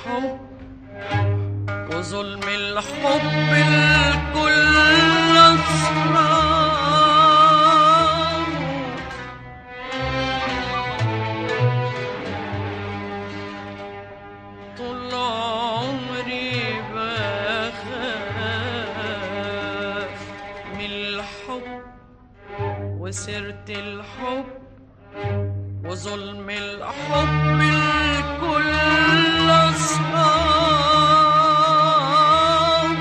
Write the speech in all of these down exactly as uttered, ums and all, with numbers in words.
الحب وظلم الحب الكل أسرار. طول عمري بخاف من الحب وسيرة الحب وظلم الحب الكل أسرار.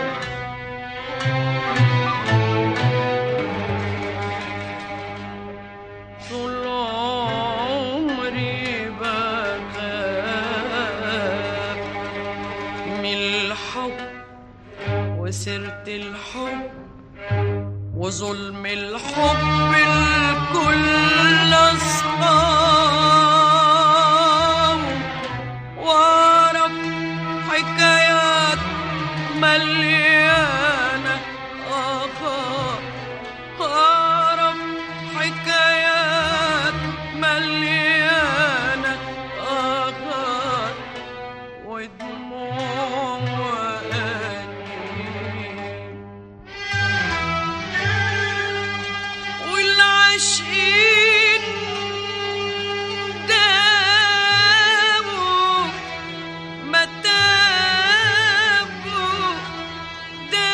طول عمري بخاف من الحب وسيرة الحب وظلم الحب الكل أسرار. وأعرف حكايات مليانة آخر، أعرف حكايات مليانة آخر ودموع وأنين. والعاشقين داووا ما تابوا،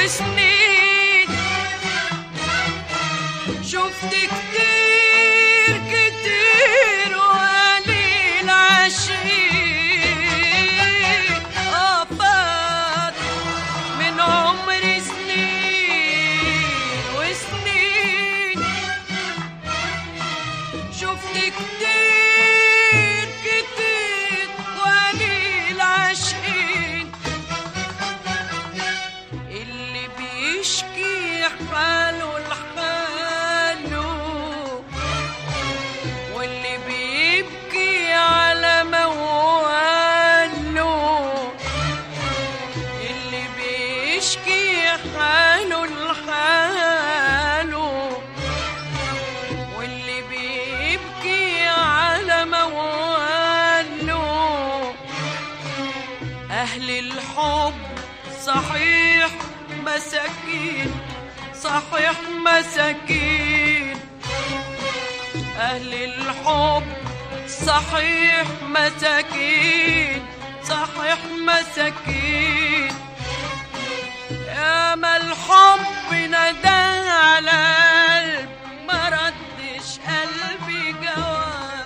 وسنين. شفت كتير كتير وقليل عاشقين، اه فات من عمري سنين وسنين. شفت كتير كتير وقليل عاشقين، اللي بيشكي حاله لحاله واللي بيبكي على مواله. اللي بيشكي حاله لحاله واللي بيبكي على مواله. أهل الحب صحيح مساكين، صحيح مساكين. أهل الحب صحيح مساكين، صحيح مساكين. ياما الحب ندى على قلب ما ردش قلبي جواب.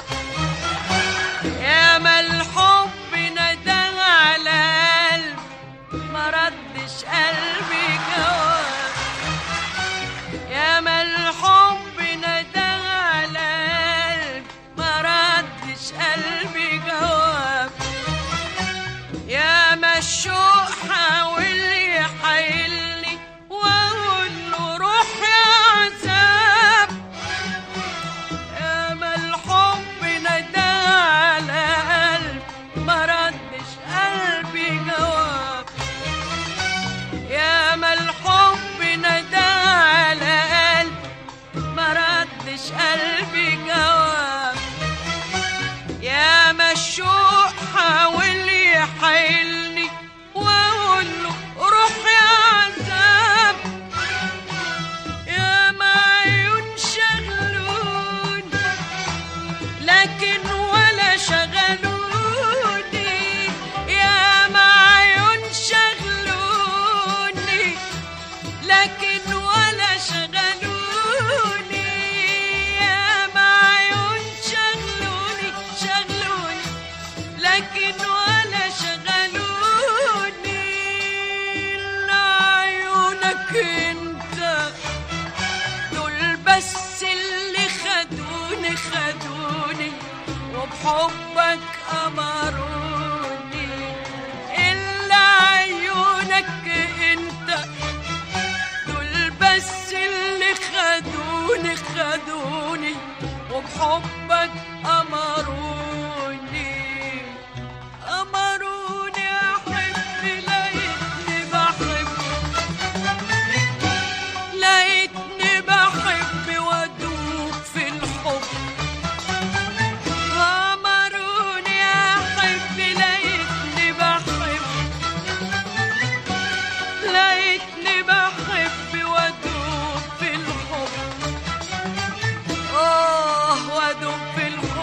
ياما الحب ندى على قلب ما ردش قلبي جواب. ياما الحب ندى على قلب ما ردش قلبي جواب. ياما الشوق حاول يحايلني واقول له روح يا عذاب. ياما الحب ندى على قلب ما ردش قلبي جواب. ياما الحب ندى على قلب ما ردش قلبي جواب. ياما الشوق حاول يحايلني واقول له روح يا عذاب. ياما عيون شغلوني لكن ولا شغلوني. ياما عيون شغلوني لكن ولا شغلوني. ياما عيون شغلوني شغلوني لكن ولا شغلوني. إلا عيونك انت دول بس اللي خدوني خدوني وبحبك أمروني. إلا عيونك انت دول بس اللي خدوني خدوني وبحبك أمروني. أمروني أحب لقيتني بحب، لقيتني بحب وأدوب في الحب. أمروني أحب لقيتني بحب، لقيتني بحب وأدوب في الحب. آه وأدوب في الحب.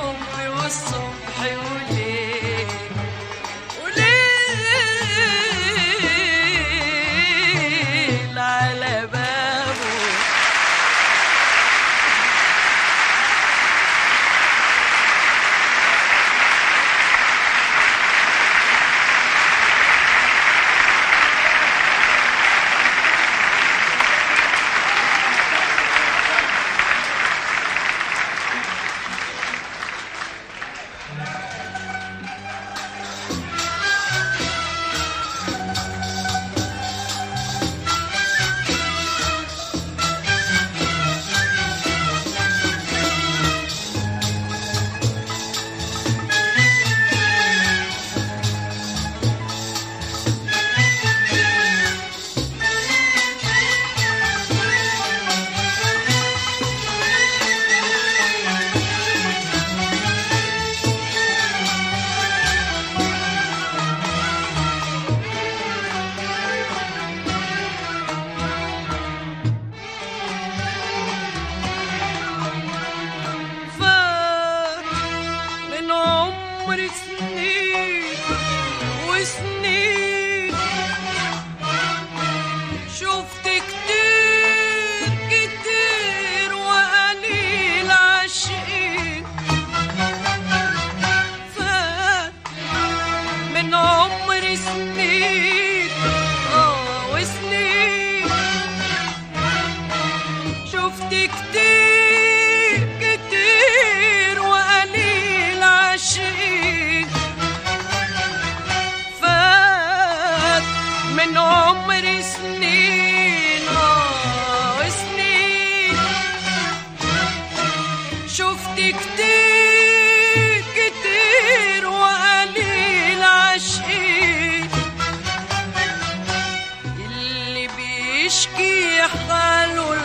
خاله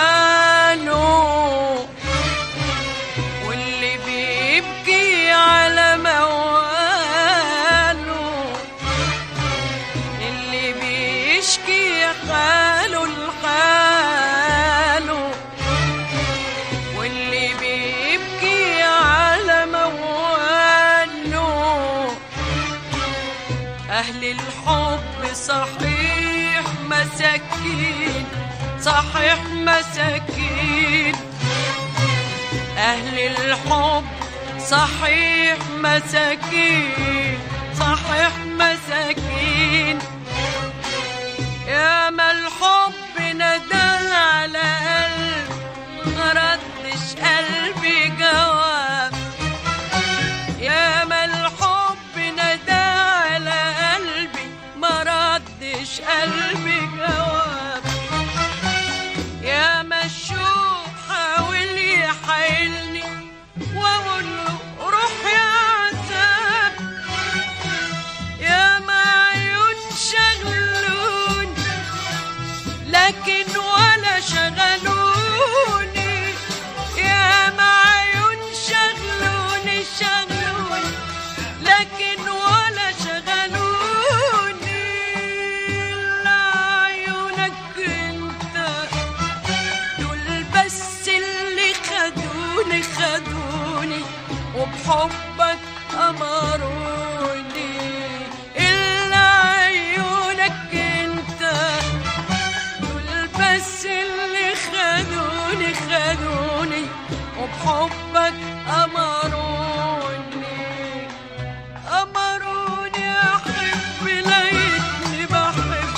لحاله، واللي بيبكي على مواله، اللي بيشكي خاله لحاله، واللي بيبكي على مواله. أهل الحب صحيح مساكين، صحيح مساكين، أهل الحب صحيح مساكين، صحيح مساكين. يا ما الحب ندى على قلب مردش قلبي جواب، يا ما الحب ندى على قلبي مردش قلبي جواب. يا ما الشوق حاول يحايلني واقول له روح يا عذاب، يا ما عيون شغلوني لكن ولا شغلوني، يا ما عيون شغلوني شغلوني لكن ولا شغلوني. لا عيونك انت دول بس اللي خدوني خدوني وبحبك أمروني. إلا عيونك انت دول بس اللي خدوني خدوني وبحبك أمروني. أمروني أحب لقيتني بحب،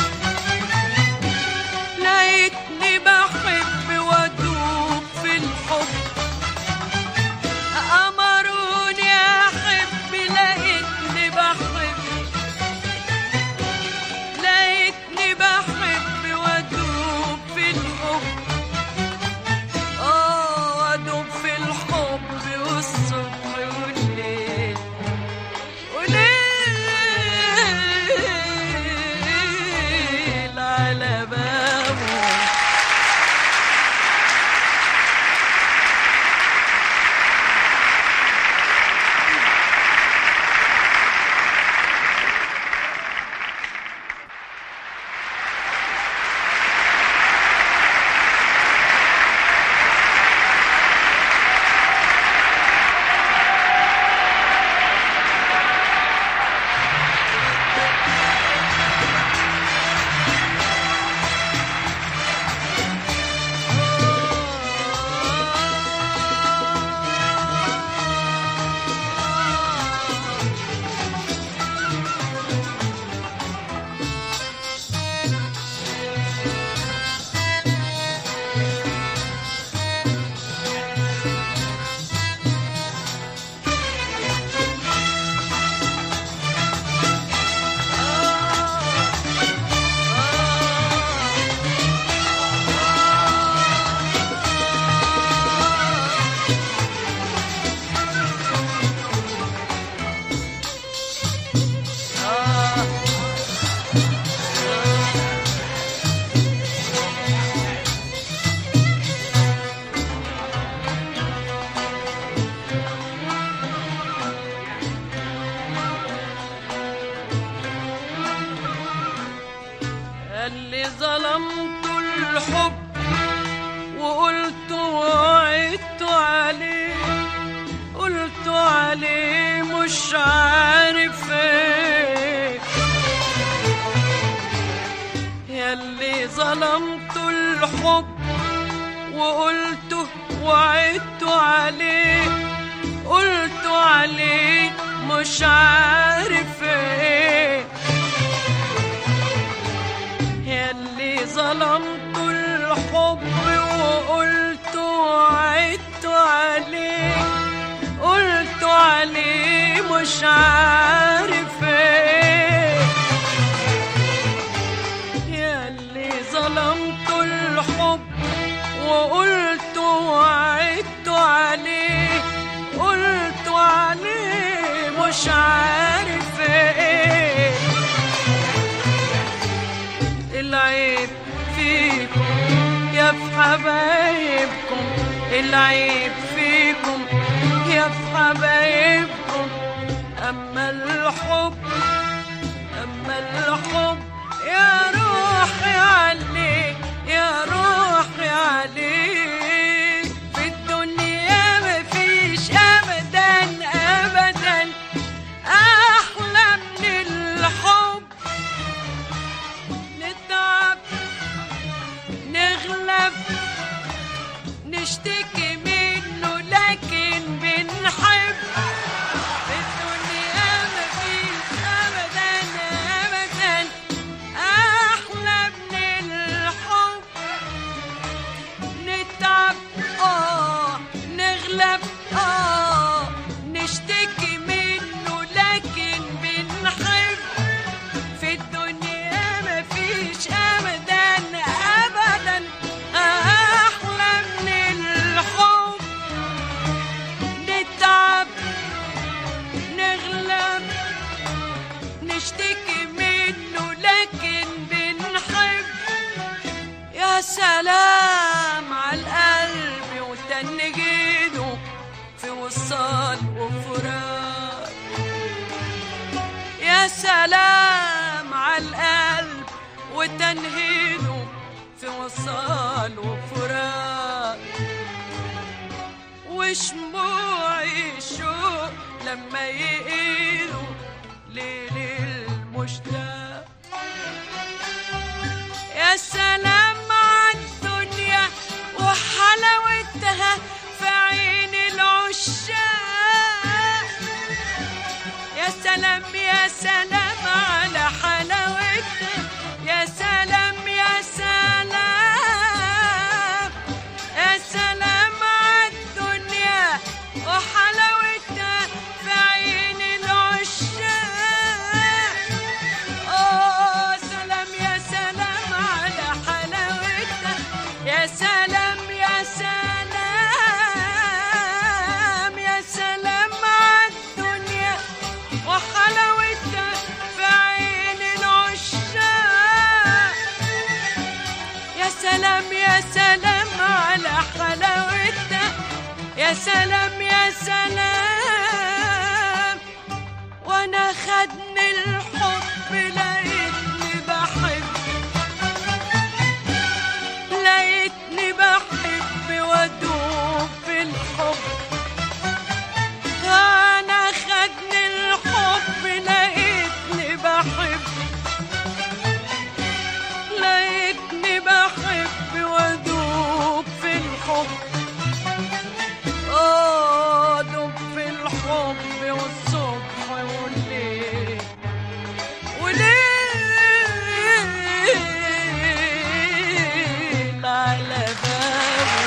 لقيتني بحب وأدوب في الحب. أمروني أحب لقيتني بحب، لقيتني بحب وأدوب في الحب. آه وأدوب في الحب والصبح والليل وليل على بابه. اللي ظلمت الحب وقلت وعدت عليه، قلت عليه مش عارف ايه. ياللي ظلمت الحب وقلت وعدت عليه، قلت عليه مش عارف ايه. ياللي ظلمت الحب وقلت وعدت عليه، قلت عليه مش عارف ايه. ياللي ظلمت الحب وقلت وعدت عليه، قلت عليه مش عارف ايه. العيب فيكم العيب فيكم يا في حبايبكم. أما الحب أما الحب يا روحي عليه يا روحي عليه. في الدنيا مفيش أبدا أبدا أحلى من الحب. نتعب نغلب نشتكي منه لكن بنحب. في الدنيا مفيش أبدا أبدا أحلى من الحب. نتعب آه نغلب آه نشتكي منه لكن بنحب. في الدنيا مفيش أبدا أبدا أحلى من الحب. نتعب نغلب نشتكي منه لكن بنحب. يا سلام على القلب وتنجيده في وصال وفراق. يا سلام على القلب وتنهيده في وصال وفراق. وشموع الشوق لما يقيلوا ليل المشتاق. يا سلام على الدنيا وحلاوتها في عين العشاق. يا سلام يا سلام على حلاوتها. يا سلام يا سلام يا سلام على الدنيا وحلاوتها في عين العشاق. أوه سلام يا سلام على حلاوتها. يا سلام يا سلام يا سلام على الدنيا وحلاوتها في عين العشاق. يا سلام يا سلام على حلاوتها. يا سلام يا سلام. وانا خدني الحب لقيتني بحب. لقيتني بحب وادوب في الحب. انا خدني الحب لقيتني بحب. لقيتني بحب وادوب في الحب. آه دوب في الحب والصبح والليل وليل على بابي.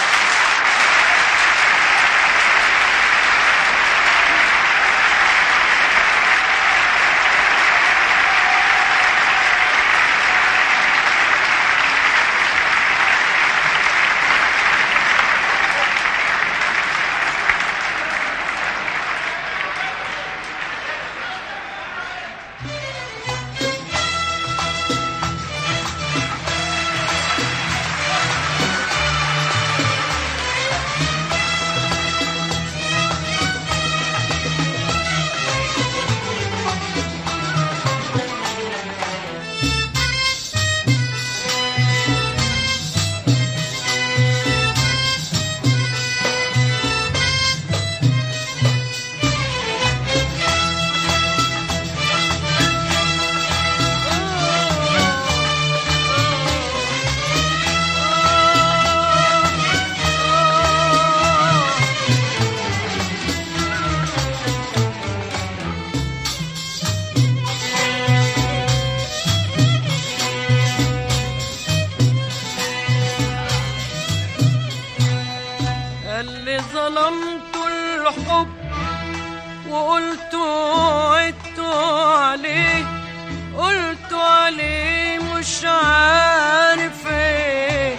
اللي ظلمت الحب وقلت وعدت عليه. قلت عليه مش عارف ايه.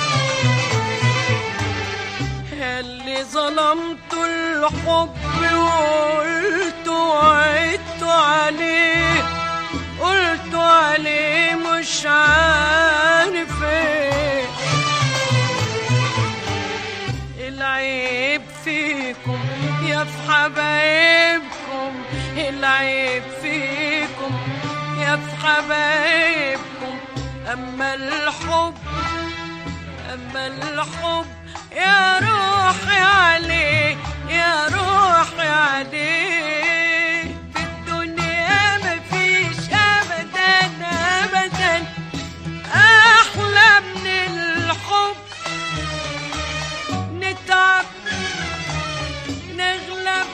اللي ظلمت الحب وقلت وعدت عليه. قلت عليه مش عارف ايه. يا في حبايبكم العيب فيكم، يا في حبايبكم. أما الحب أما الحب يا روحي عليه، يا روحي عليه. في الدنيا مفيش أبدا أبدا أحلى من الحب. نتعب نغلب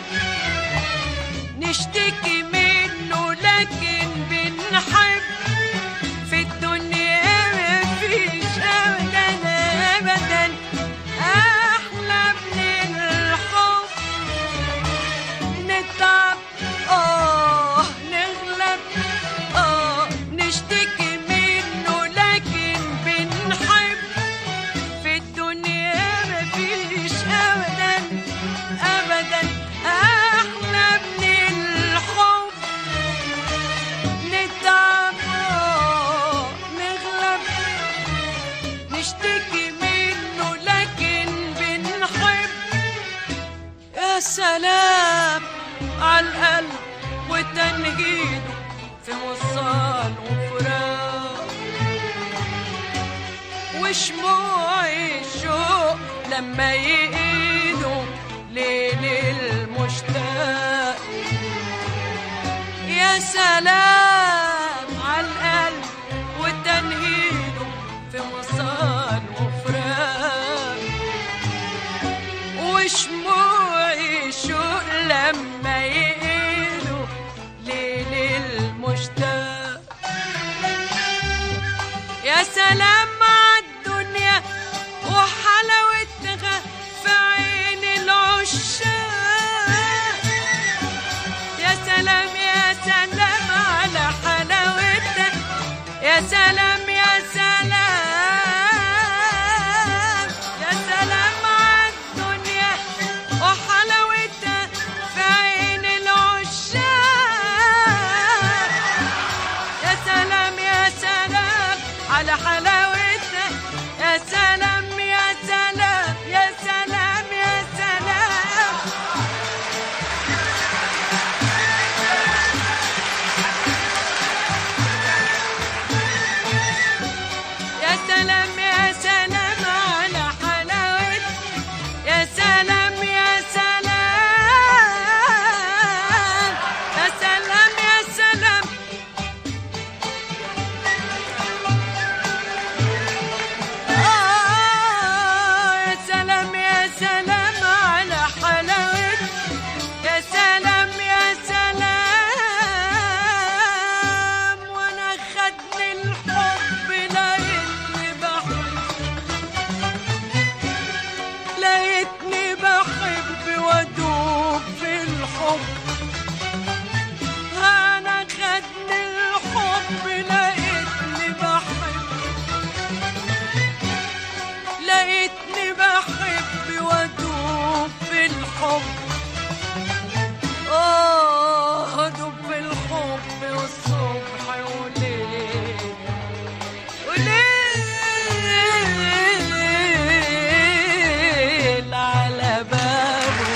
نشتكي منه لكن بنحب. في الدنيا مفيش أبدا أبدا أحلى من الحب. نتعب آه نغلب آه نشتكي منه لكن بنحب. في الدنيا مفيش أبدا أبدا أحلى من الحب. نتعب آه نغلب نشتكي منه لكن بنحب. يا سلام عالقلب وتنهيده في وصال وفراق، وشموع الشوق لما يقيدوا ليل المشتاق. يا سلام عالقلب وتنهيده في وصال وفراق، وشموع الشوق لما يقيدوا ليل المشتاق. يا سلام عالدنيا وحلاوتها في عين العشاق. يا سلام يا سلام على حلاوتها، يا سلام يا سلام يا سلام عالدنيا وحلاوتها في عين العشاق. يا سلام يا سلام على حلاوتها، يا سلام يا سلام يا سلام يا سلام. يا سلام يا سلام على حلاوتها، يا سلام يا سلام يا سلام يا سلام. آه يا سلام يا سلام على حلاوتها، يا سلام يا سلام. وانا خدني الحب لقيتني بحب، لقيتني بحب وادوب في الحب. انا خدني الحب لقيتني بحب، لقيتني بحب وادوب في الحب. آه أدوب في الحب والصبح وليل وليل على بابه.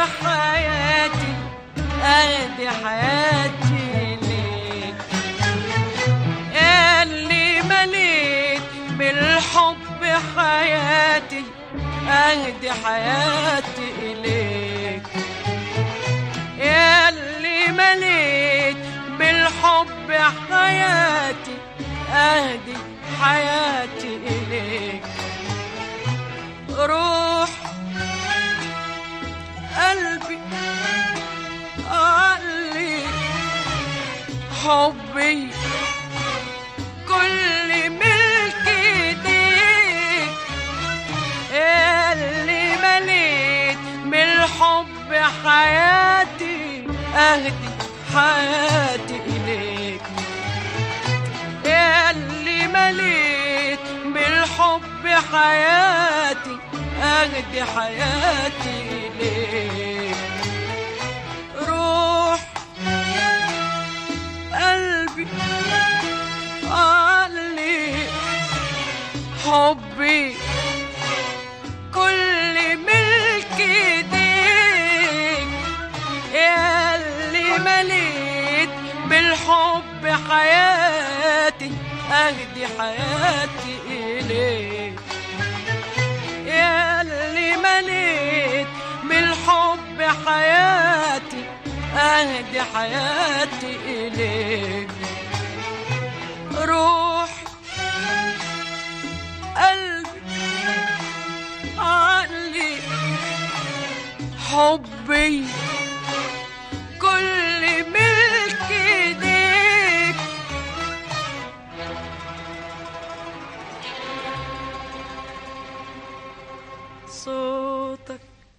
حياتي أهدي حياتي ليك، ياللي مليت بالحب حياتي أهدي حياتي إليك، ياللي مليت بالحب حياتي أهدي حياتي إليك. روح قلبي عقلي حبي كل ملك ايديك، اللي مليت بالحب حياتي اهدي حياتي اليك، اللي مليت بالحب حياتي اهدي حياتي اليك. روح قلبي عقلي حبي كل ملك ايديك، ياللي مليت بالحب حياتي اهدي حياتي اليك، ياللي مليت بالحب حياتي اهدي حياتي اليك. روح قلبي عقلي حبي كل ملك ايديك، صوتك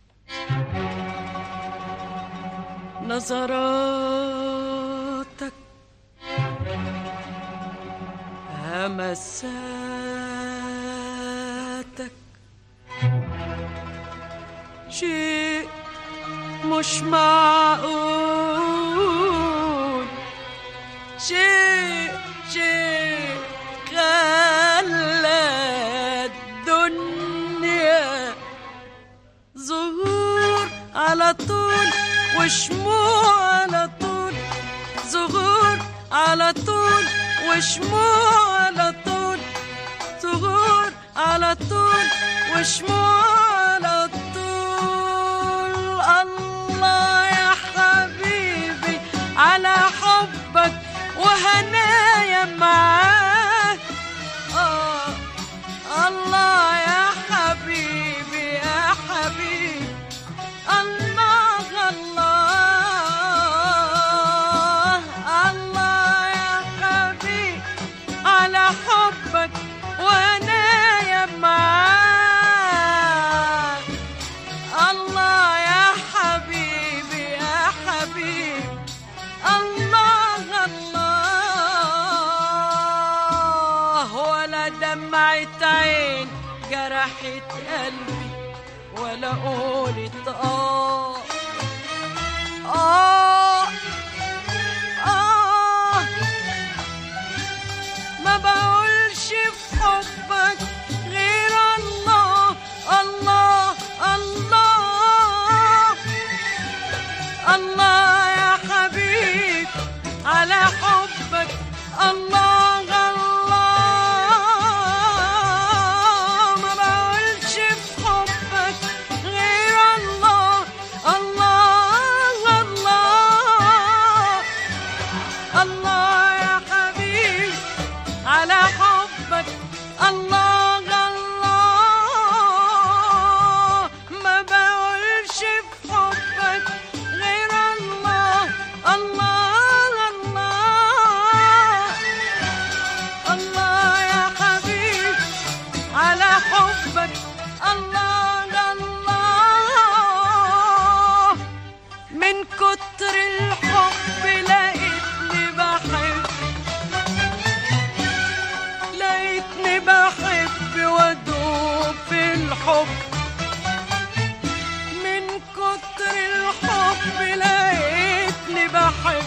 نظراتك همساتك شيء مش معقول، شيء شيء خلى الدنيا ظهور على طول وشموع على طول، ظهور على طول وشموع على طول، ظهور على طول وشموع على طول. الله يا حبيبي على حبك وهنايا معاك، آه الله يا حبيبي يا حبيبي الله الله الله يا حبيبي على حبك وهنايا معاك، الله يا حبيبي يا حبيبي الله الله. ولا دمعة عين جرحت قلبي ولا قولت آه آه آه، ما بقولش في حبك غير الله الله الله الله يا حبيب على حبك الله الله، ما بقولش في حبك غير الله الله الله الله يا حبيب على حبك الله الله، ما بقولش في حبك غير الله الله الله الله يا حبيب على حبك الله الله. من كتر الحب لقيتني بحب، لقيتني بحب وادوب في الحب، من كتر الحب لقيتني بحب،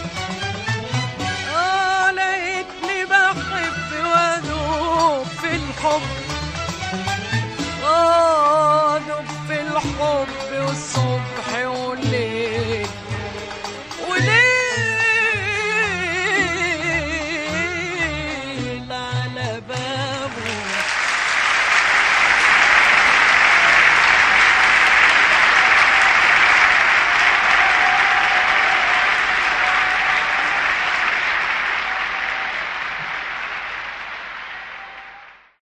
آه لقيتني بحب وادوب في الحب، آه دوب في الحب